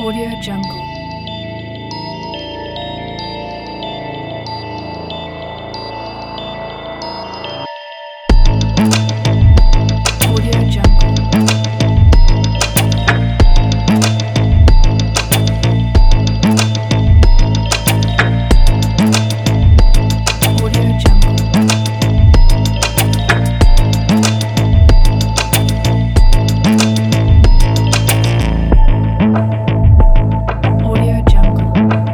Audio Jungle. Audio Jungle. Audio Jungle. Audio Jungle.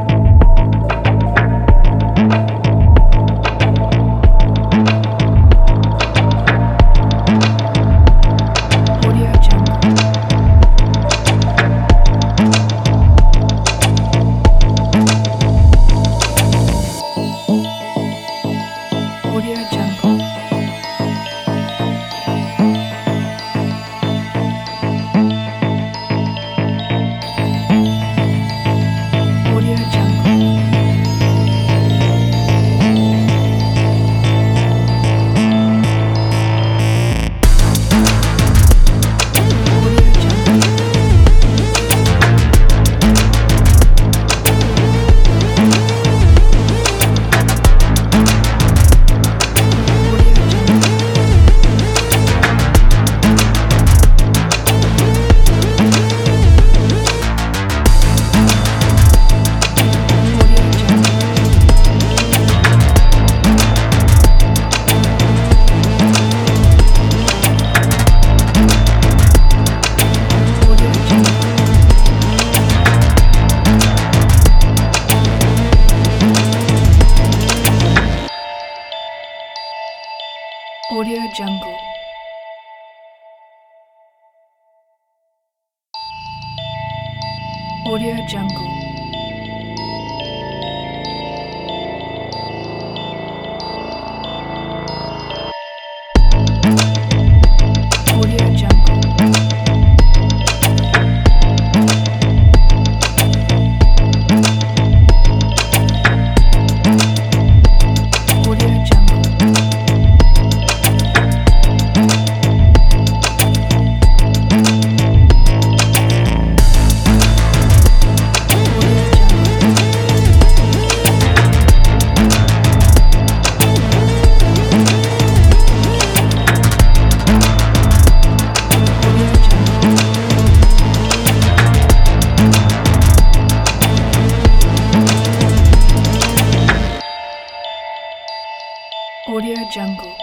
Audio Jungle. Audio Jungle. Audio Jungle. Audio Jungle. Audio Jungle. Audio Jungle. Audio Jungle. Audio Jungle. Audio Jungle. Audio Jungle. Audio Jungle. Audio Jungle. Audio Jungle. Audio Jungle.